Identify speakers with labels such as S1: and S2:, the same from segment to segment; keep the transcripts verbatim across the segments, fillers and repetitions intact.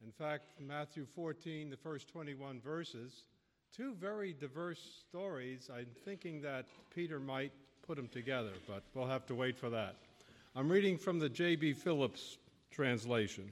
S1: In fact, Matthew fourteen, the first twenty-one verses, two very diverse stories. I'm thinking that Peter might put them together, but we'll have to wait for that. I'm reading from the J B Phillips translation.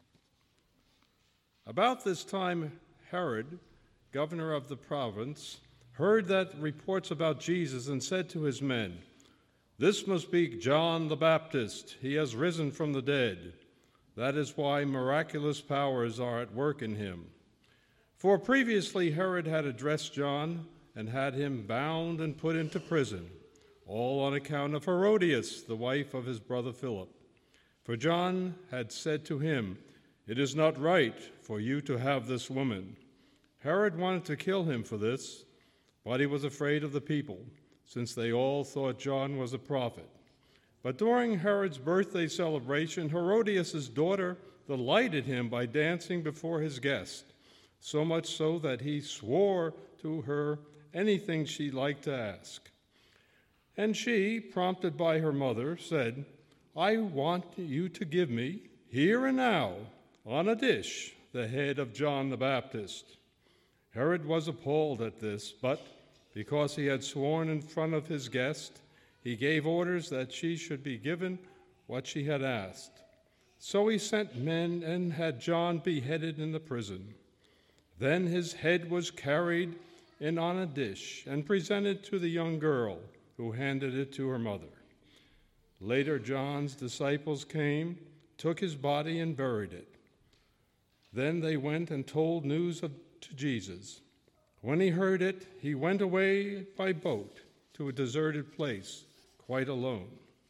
S1: About this time, Herod, governor of the province, heard that reports about Jesus and said to his men, "This must be John the Baptist. He has risen from the dead. That is why miraculous powers are at work in him." For previously Herod had addressed John and had him bound and put into prison, all on account of Herodias, the wife of his brother Philip. For John had said to him, "It is not right for you to have this woman." Herod wanted to kill him for this, but he was afraid of the people, since they all thought John was a prophet. But during Herod's birthday celebration, Herodias' daughter delighted him by dancing before his guest, so much so that he swore to her anything she liked to ask. And she, prompted by her mother, said, "I want you to give me, here and now, on a dish, the head of John the Baptist." Herod was appalled at this, but because he had sworn in front of his guest, he gave orders that she should be given what she had asked. So he sent men and had John beheaded in the prison. Then his head was carried in on a dish and presented to the young girl, who handed it to her mother. Later, John's disciples came, took his body, and buried it. Then they went and told news of, to Jesus. When he heard it, he went away by boat to a deserted place, quite alone.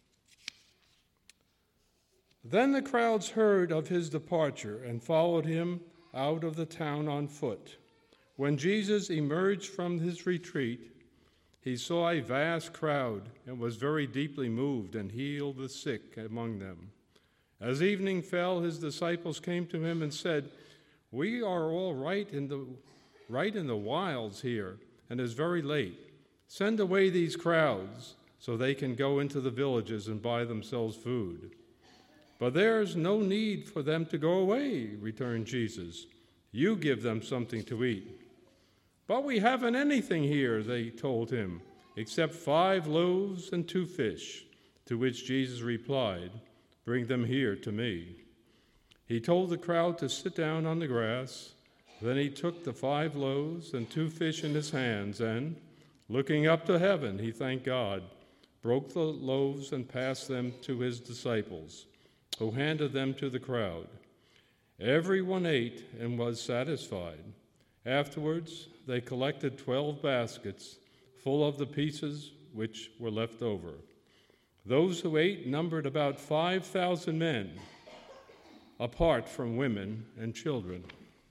S1: Then the crowds heard of his departure and followed him out of the town on foot. When Jesus emerged from his retreat, he saw a vast crowd and was very deeply moved and healed the sick among them. As evening fell, his disciples came to him and said, "We are all right in the right in the wilds here, and it is very late. Send away these crowds so they can go into the villages and buy themselves food." "But there's no need for them to go away," returned Jesus. "You give them something to eat." "But we haven't anything here," they told him, "except five loaves and two fish." To which Jesus replied, "Bring them here to me." He told the crowd to sit down on the grass. Then he took the five loaves and two fish in his hands and, looking up to heaven, he thanked God, broke the loaves and passed them to his disciples, who handed them to the crowd. Everyone ate and was satisfied. Afterwards, they collected twelve baskets full of the pieces which were left over. Those who ate numbered about five thousand men, apart from women and children.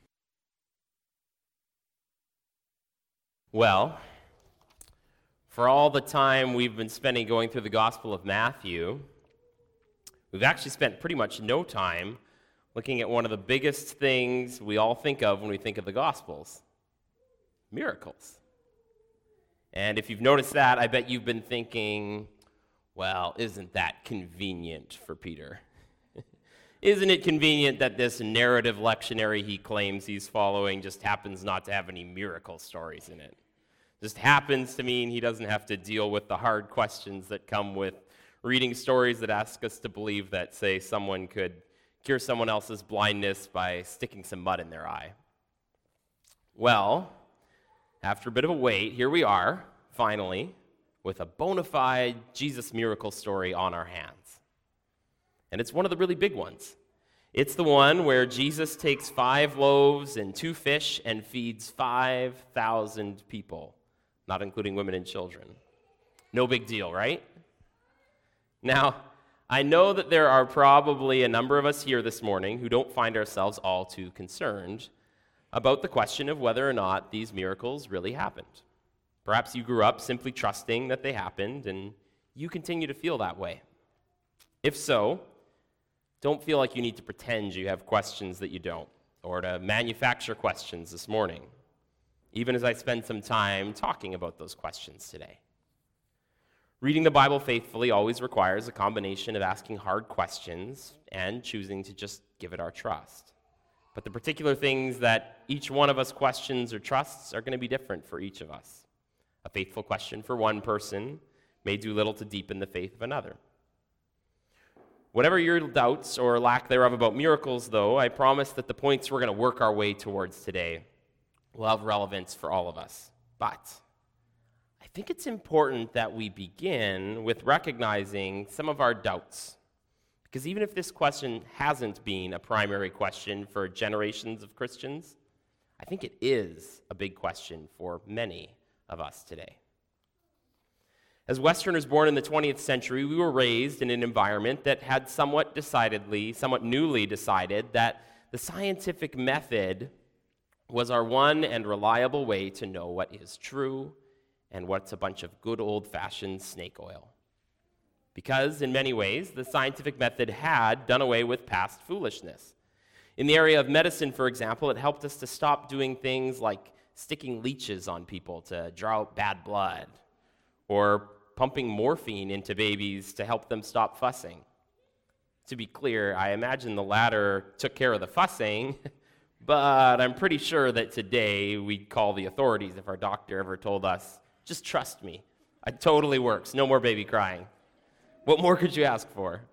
S2: Well, for all the time we've been spending going through the Gospel of Matthew, we've actually spent pretty much no time looking at one of the biggest things we all think of when we think of the Gospels: miracles. And if you've noticed that, I bet you've been thinking, well, isn't that convenient for Peter? Isn't it convenient that this narrative lectionary he claims he's following just happens not to have any miracle stories in it? Just happens to mean he doesn't have to deal with the hard questions that come with reading stories that ask us to believe that, say, someone could cure someone else's blindness by sticking some mud in their eye. Well, after a bit of a wait, here we are, finally, with a bona fide Jesus miracle story on our hands. And it's one of the really big ones. It's the one where Jesus takes five loaves and two fish and feeds five thousand people, not including women and children. No big deal, right? Now, I know that there are probably a number of us here this morning who don't find ourselves all too concerned about the question of whether or not these miracles really happened. Perhaps you grew up simply trusting that they happened, and you continue to feel that way. If so, don't feel like you need to pretend you have questions that you don't, or to manufacture questions this morning, even as I spend some time talking about those questions today. Reading the Bible faithfully always requires a combination of asking hard questions and choosing to just give it our trust. But the particular things that each one of us questions or trusts are going to be different for each of us. A faithful question for one person may do little to deepen the faith of another. Whatever your doubts or lack thereof about miracles, though, I promise that the points we're going to work our way towards today will have relevance for all of us. But I think it's important that we begin with recognizing some of our doubts. Because even if this question hasn't been a primary question for generations of Christians, I think it is a big question for many of us today. As Westerners born in the twentieth century, we were raised in an environment that had somewhat decidedly, somewhat newly decided that the scientific method was our one and reliable way to know what is true and what's a bunch of good old-fashioned snake oil. Because, in many ways, the scientific method had done away with past foolishness. In the area of medicine, for example, it helped us to stop doing things like sticking leeches on people to draw out bad blood, or pumping morphine into babies to help them stop fussing. To be clear, I imagine the latter took care of the fussing, but I'm pretty sure that today we'd call the authorities if our doctor ever told us, just trust me, it totally works, no more baby crying. What more could you ask for?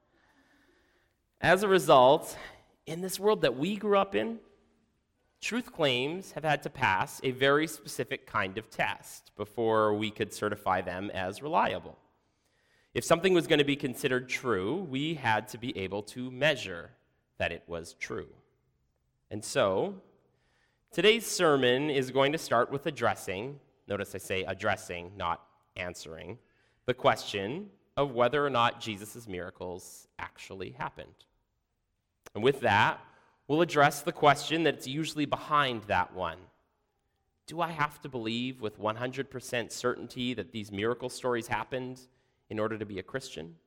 S2: As a result, in this world that we grew up in, truth claims have had to pass a very specific kind of test before we could certify them as reliable. If something was going to be considered true, we had to be able to measure that it was true. And so, today's sermon is going to start with addressing, notice I say addressing, not answering, the question of whether or not Jesus' miracles actually happened. And with that, we'll address the question that's usually behind that one. Do I have to believe with one hundred percent certainty that these miracle stories happened in order to be a Christian?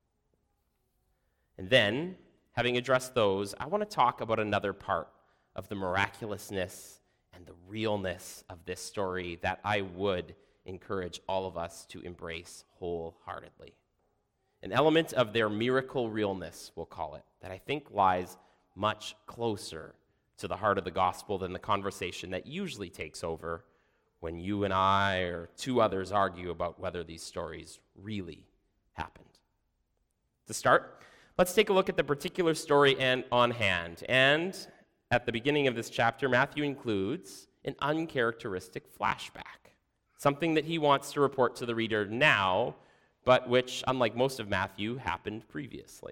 S2: And then, having addressed those, I want to talk about another part of the miraculousness and the realness of this story that I would encourage all of us to embrace wholeheartedly. An element of their miracle realness, we'll call it, that I think lies much closer to the heart of the gospel than the conversation that usually takes over when you and I or two others argue about whether these stories really happened. To start, let's take a look at the particular story and on hand. And at the beginning of this chapter, Matthew includes an uncharacteristic flashback, something that he wants to report to the reader now, but which, unlike most of Matthew, happened previously.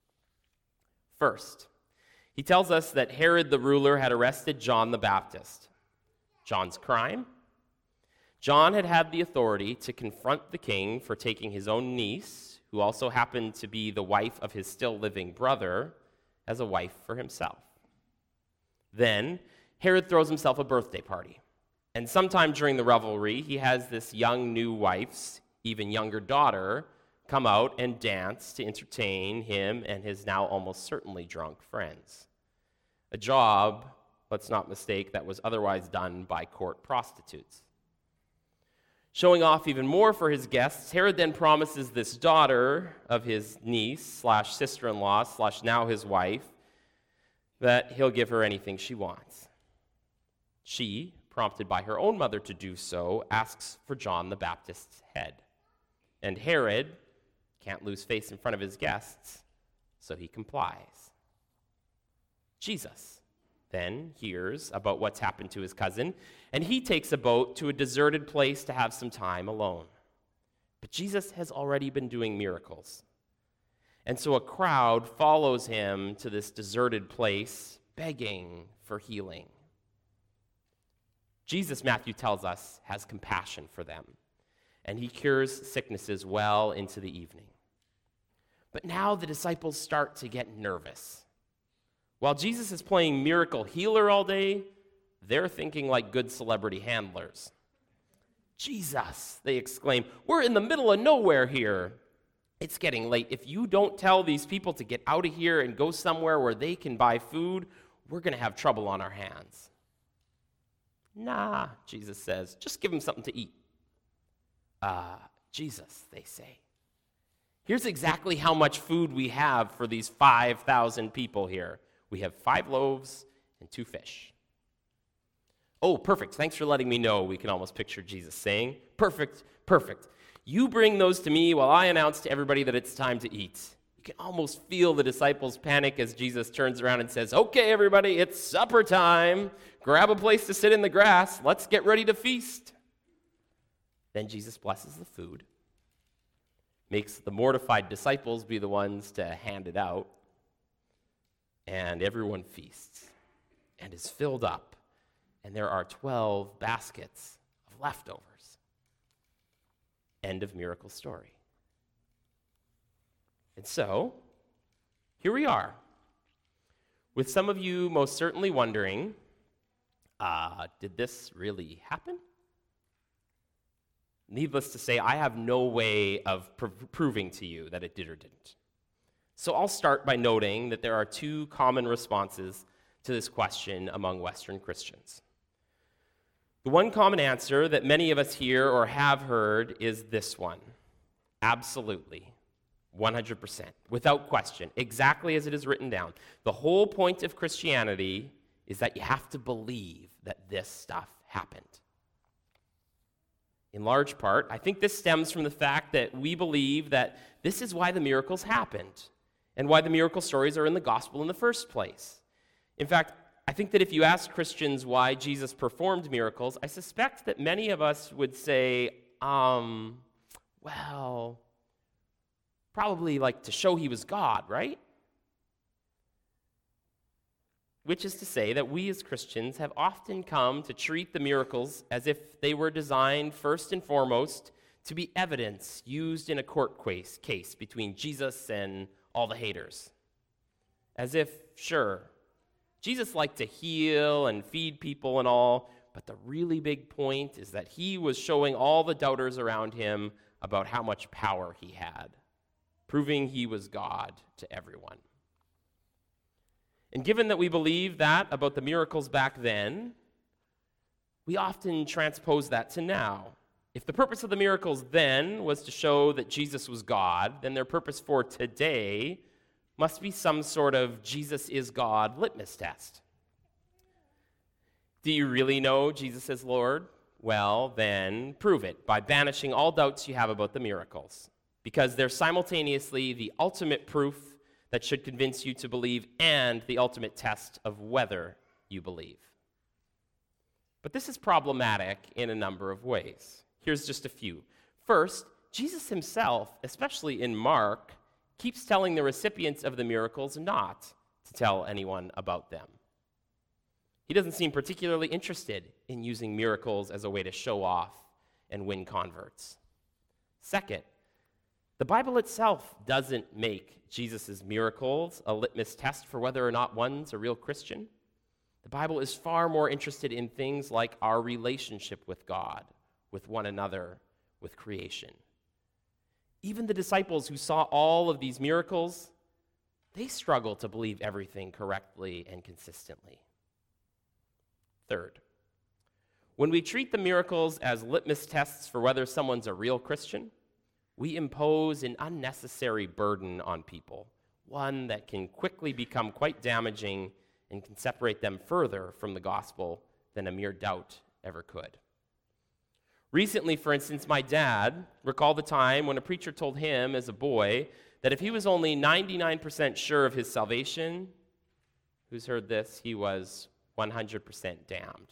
S2: First, he tells us that Herod the ruler had arrested John the Baptist. John's crime? John had had the authority to confront the king for taking his own niece, who also happened to be the wife of his still living brother, as a wife for himself. Then, Herod throws himself a birthday party. And sometime during the revelry, he has this young new wife's even younger daughter come out and dance to entertain him and his now almost certainly drunk friends. A job, let's not mistake, that was otherwise done by court prostitutes. Showing off even more for his guests, Herod then promises this daughter of his niece slash sister-in-law slash now his wife that he'll give her anything she wants. She, prompted by her own mother to do so, asks for John the Baptist's head. And Herod can't lose face in front of his guests, so he complies. Jesus then hears about what's happened to his cousin, and he takes a boat to a deserted place to have some time alone. But Jesus has already been doing miracles. And so a crowd follows him to this deserted place, begging for healing. Jesus, Matthew tells us, has compassion for them, and he cures sicknesses well into the evening. But now the disciples start to get nervous. While Jesus is playing miracle healer all day, they're thinking like good celebrity handlers. Jesus, they exclaim, we're in the middle of nowhere here. It's getting late. If you don't tell these people to get out of here and go somewhere where they can buy food, we're going to have trouble on our hands. Nah, Jesus says, just give them something to eat. Uh, Jesus, they say. Here's exactly how much food we have for these five thousand people here. We have five loaves and two fish. Oh, perfect. Thanks for letting me know, we can almost picture Jesus saying. Perfect, perfect. You bring those to me while I announce to everybody that it's time to eat. You can almost feel the disciples panic as Jesus turns around and says, okay, everybody, it's supper time. Grab a place to sit in the grass. Let's get ready to feast. Then Jesus blesses the food, makes the mortified disciples be the ones to hand it out, and everyone feasts and is filled up, and there are twelve baskets of leftovers. End of miracle story. And so, here we are, with some of you most certainly wondering, uh, did this really happen? Needless to say, I have no way of pr- proving to you that it did or didn't. So I'll start by noting that there are two common responses to this question among Western Christians. The one common answer that many of us hear or have heard is this one. Absolutely. one hundred percent. Without question. Exactly as it is written down. The whole point of Christianity is that you have to believe that this stuff happened. In large part, I think this stems from the fact that we believe that this is why the miracles happened and why the miracle stories are in the gospel in the first place. In fact, I think that if you ask Christians why Jesus performed miracles, I suspect that many of us would say, um, well, probably like to show he was God, right? Which is to say that we as Christians have often come to treat the miracles as if they were designed first and foremost to be evidence used in a court case, case between Jesus and all the haters. As if, sure, Jesus liked to heal and feed people and all, but the really big point is that he was showing all the doubters around him about how much power he had, proving he was God to everyone. And given that we believe that about the miracles back then, we often transpose that to now. If the purpose of the miracles then was to show that Jesus was God, then their purpose for today must be some sort of Jesus is God litmus test. Do you really know Jesus is Lord? Well, then prove it by banishing all doubts you have about the miracles, because they're simultaneously the ultimate proof that should convince you to believe and the ultimate test of whether you believe. But this is problematic in a number of ways. Here's just a few. First, Jesus himself, especially in Mark, keeps telling the recipients of the miracles not to tell anyone about them. He doesn't seem particularly interested in using miracles as a way to show off and win converts. Second, the Bible itself doesn't make Jesus' miracles a litmus test for whether or not one's a real Christian. The Bible is far more interested in things like our relationship with God, with one another, with creation. Even the disciples who saw all of these miracles, they struggle to believe everything correctly and consistently. Third, when we treat the miracles as litmus tests for whether someone's a real Christian, we impose an unnecessary burden on people, one that can quickly become quite damaging and can separate them further from the gospel than a mere doubt ever could. Recently, for instance, my dad recalled the time when a preacher told him as a boy that if he was only ninety-nine percent sure of his salvation, who's heard this? He was one hundred percent damned.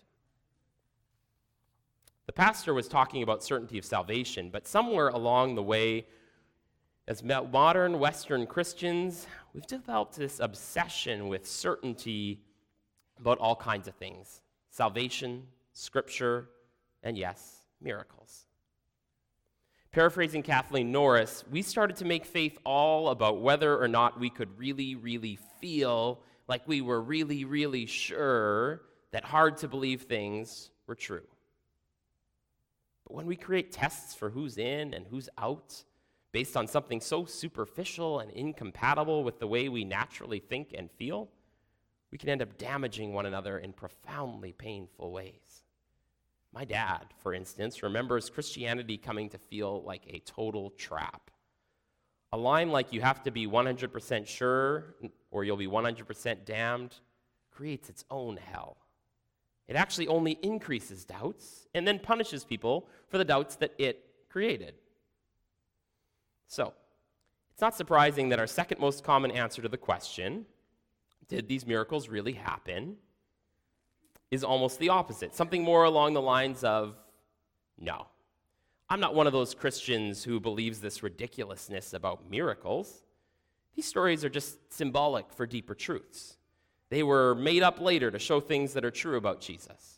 S2: The pastor was talking about certainty of salvation, but somewhere along the way, as modern Western Christians, we've developed this obsession with certainty about all kinds of things. Salvation, Scripture, and yes, miracles. Paraphrasing Kathleen Norris, we started to make faith all about whether or not we could really, really feel like we were really, really sure that hard-to-believe things were true. But when we create tests for who's in and who's out based on something so superficial and incompatible with the way we naturally think and feel, we can end up damaging one another in profoundly painful ways. My dad, for instance, remembers Christianity coming to feel like a total trap. A line like you have to be one hundred percent sure or you'll be one hundred percent damned creates its own hell. It actually only increases doubts and then punishes people for the doubts that it created. So, it's not surprising that our second most common answer to the question, did these miracles really happen, is almost the opposite. Something more along the lines of, no. I'm not one of those Christians who believes this ridiculousness about miracles. These stories are just symbolic for deeper truths. They were made up later to show things that are true about Jesus.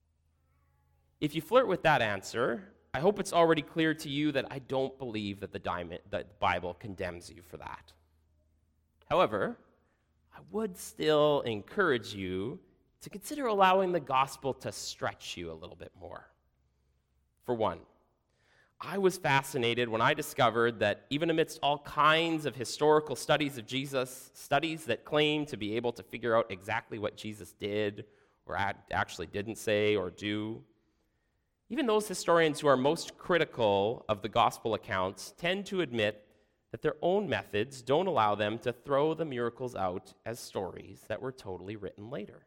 S2: If you flirt with that answer, I hope it's already clear to you that I don't believe that the, diamond, that the Bible condemns you for that. However, I would still encourage you to consider allowing the gospel to stretch you a little bit more. For one, I was fascinated when I discovered that even amidst all kinds of historical studies of Jesus, studies that claim to be able to figure out exactly what Jesus did or actually didn't say or do, even those historians who are most critical of the gospel accounts tend to admit that their own methods don't allow them to throw the miracles out as stories that were totally written later.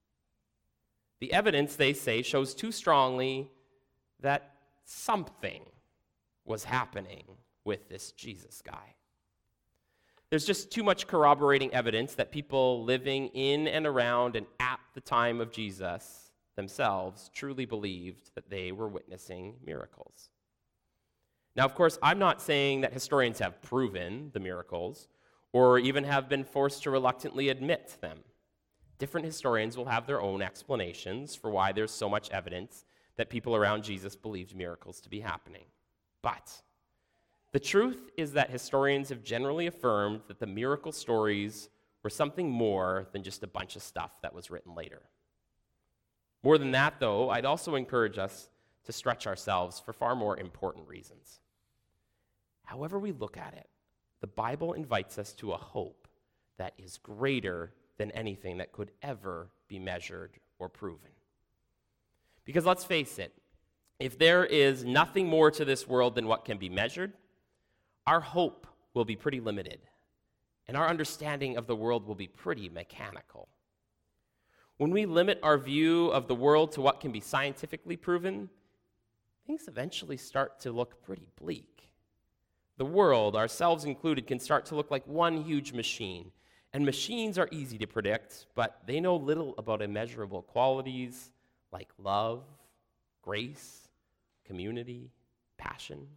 S2: The evidence, they say, shows too strongly that something was happening with this Jesus guy. There's just too much corroborating evidence that people living in and around and at the time of Jesus themselves truly believed that they were witnessing miracles. Now, of course, I'm not saying that historians have proven the miracles or even have been forced to reluctantly admit them. Different historians will have their own explanations for why there's so much evidence that people around Jesus believed miracles to be happening. But the truth is that historians have generally affirmed that the miracle stories were something more than just a bunch of stuff that was written later. More than that, though, I'd also encourage us to stretch ourselves for far more important reasons. However we look at it, the Bible invites us to a hope that is greater than anything that could ever be measured or proven. Because let's face it, if there is nothing more to this world than what can be measured, our hope will be pretty limited, and our understanding of the world will be pretty mechanical. When we limit our view of the world to what can be scientifically proven, things eventually start to look pretty bleak. The world, ourselves included, can start to look like one huge machine, and machines are easy to predict, but they know little about immeasurable qualities like love, grace, community, passion.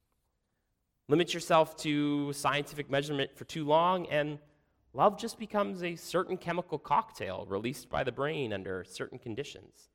S2: Limit yourself to scientific measurement for too long, and love just becomes a certain chemical cocktail released by the brain under certain conditions.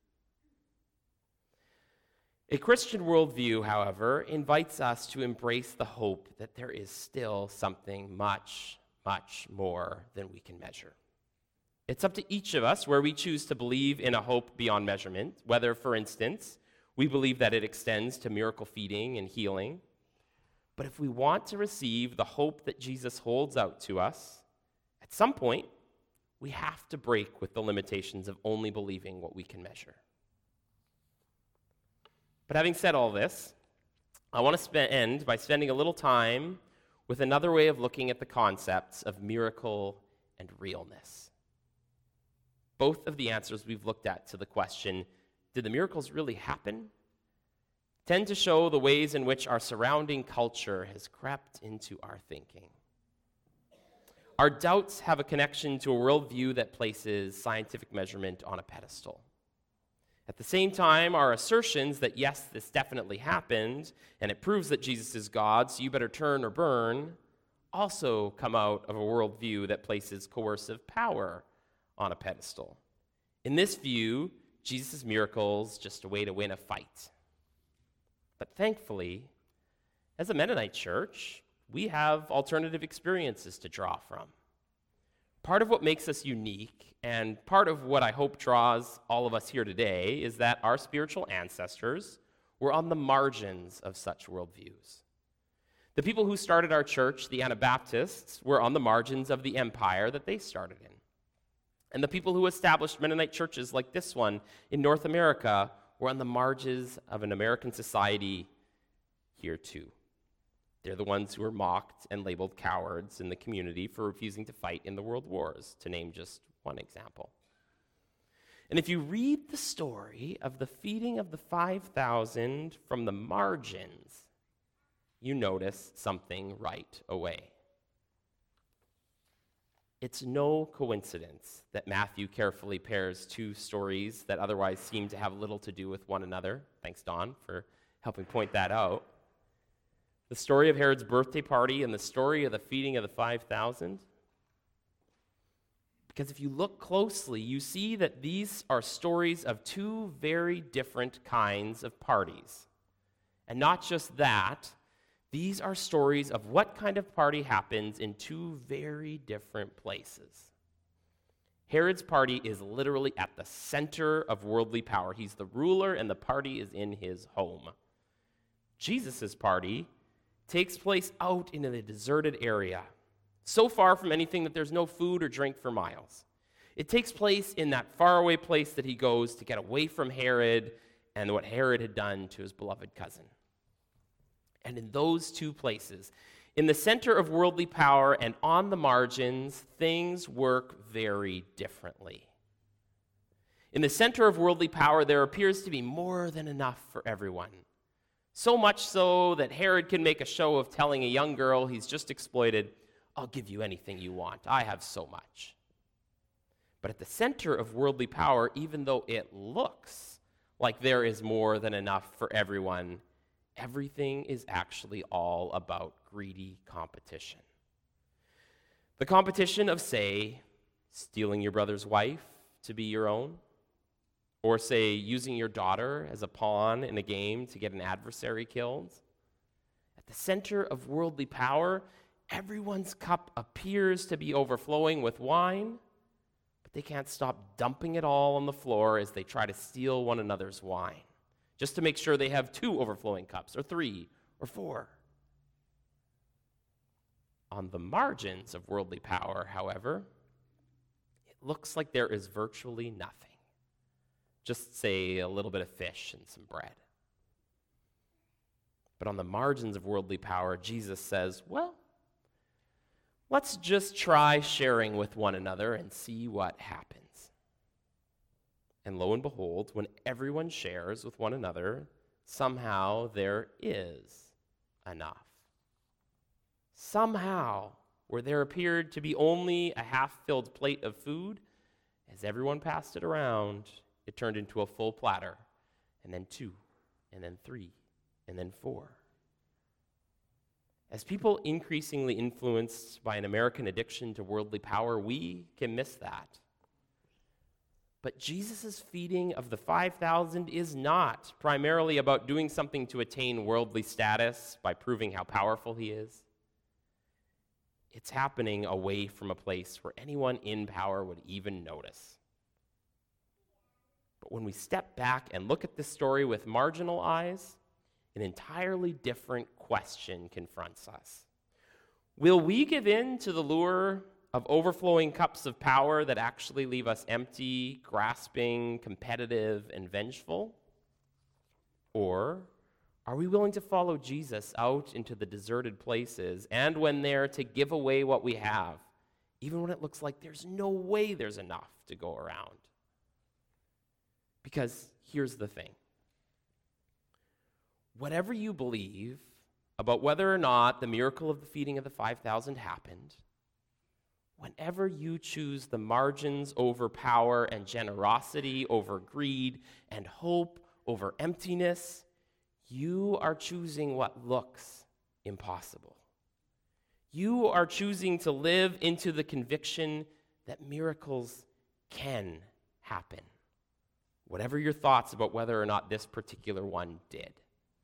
S2: A Christian worldview, however, invites us to embrace the hope that there is still something much, much more than we can measure. It's up to each of us where we choose to believe in a hope beyond measurement, whether, for instance, we believe that it extends to miracle feeding and healing. But if we want to receive the hope that Jesus holds out to us, at some point, we have to break with the limitations of only believing what we can measure. But having said all this, I want to spend, end by spending a little time with another way of looking at the concepts of miracle and realness. Both of the answers we've looked at to the question, did the miracles really happen, tend to show the ways in which our surrounding culture has crept into our thinking. Our doubts have a connection to a worldview that places scientific measurement on a pedestal. At the same time, our assertions that, yes, this definitely happened, and it proves that Jesus is God, so you better turn or burn, also come out of a worldview that places coercive power on a pedestal. In this view, Jesus' miracles just a way to win a fight. But thankfully, as a Mennonite church, we have alternative experiences to draw from. Part of what makes us unique, and part of what I hope draws all of us here today, is that our spiritual ancestors were on the margins of such worldviews. The people who started our church, the Anabaptists, were on the margins of the empire that they started in. And the people who established Mennonite churches like this one in North America were on the margins of an American society here too. They're the ones who were mocked and labeled cowards in the community for refusing to fight in the world wars, to name just one example. And if you read the story of the feeding of the five thousand from the margins, you notice something right away. It's no coincidence that Matthew carefully pairs two stories that otherwise seem to have little to do with one another. Thanks, Don, for helping point that out. The story of Herod's birthday party and the story of the feeding of the five thousand. Because if you look closely, you see that these are stories of two very different kinds of parties. And not just that, these are stories of what kind of party happens in two very different places. Herod's party is literally at the center of worldly power. He's the ruler, and the party is in his home. Jesus' party takes place out in a deserted area, so far from anything that there's no food or drink for miles. It takes place in that faraway place that he goes to get away from Herod and what Herod had done to his beloved cousin. And in those two places, in the center of worldly power and on the margins, things work very differently. In the center of worldly power, there appears to be more than enough for everyone. So much so that Herod can make a show of telling a young girl he's just exploited, "I'll give you anything you want. I have so much." But at the center of worldly power, even though it looks like there is more than enough for everyone, everything is actually all about greedy competition. The competition of, say, stealing your brother's wife to be your own, or, say, using your daughter as a pawn in a game to get an adversary killed. At the center of worldly power, everyone's cup appears to be overflowing with wine, but they can't stop dumping it all on the floor as they try to steal one another's wine, just to make sure they have two overflowing cups, or three, or four. On the margins of worldly power, however, it looks like there is virtually nothing. Just, say, a little bit of fish and some bread. But on the margins of worldly power, Jesus says, well, let's just try sharing with one another and see what happens. And lo and behold, when everyone shares with one another, somehow there is enough. Somehow, where there appeared to be only a half-filled plate of food, as everyone passed it around, it turned into a full platter, and then two, and then three, and then four. As people increasingly influenced by an American addiction to worldly power, we can miss that. But Jesus' feeding of the five thousand is not primarily about doing something to attain worldly status by proving how powerful he is. It's happening away from a place where anyone in power would even notice. But when we step back and look at this story with marginal eyes, an entirely different question confronts us. Will we give in to the lure of overflowing cups of power that actually leave us empty, grasping, competitive, and vengeful? Or are we willing to follow Jesus out into the deserted places and, when there, to give away what we have, even when it looks like there's no way there's enough to go around? Because here's the thing. Whatever you believe about whether or not the miracle of the feeding of the five thousand happened, whenever you choose the margins over power and generosity over greed and hope over emptiness, you are choosing what looks impossible. You are choosing to live into the conviction that miracles can happen, whatever your thoughts about whether or not this particular one did.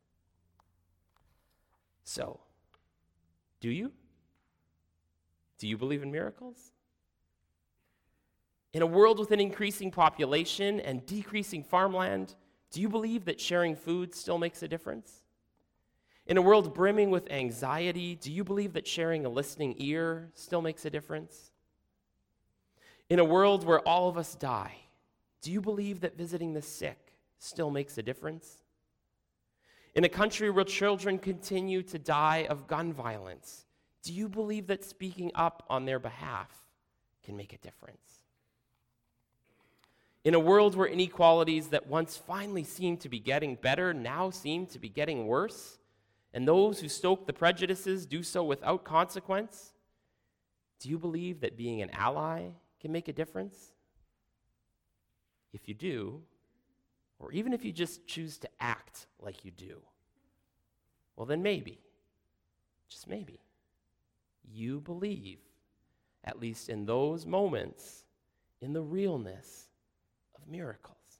S2: So, do you? Do you believe in miracles? In a world with an increasing population and decreasing farmland, do you believe that sharing food still makes a difference? In a world brimming with anxiety, do you believe that sharing a listening ear still makes a difference? In a world where all of us die, do you believe that visiting the sick still makes a difference? In a country where children continue to die of gun violence, do you believe that speaking up on their behalf can make a difference? In a world where inequalities that once finally seemed to be getting better now seem to be getting worse, and those who stoke the prejudices do so without consequence, do you believe that being an ally can make a difference? If you do, or even if you just choose to act like you do, well then maybe, just maybe, you believe, at least in those moments, in the realness of miracles.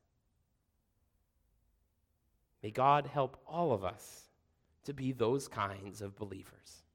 S2: May God help all of us to be those kinds of believers.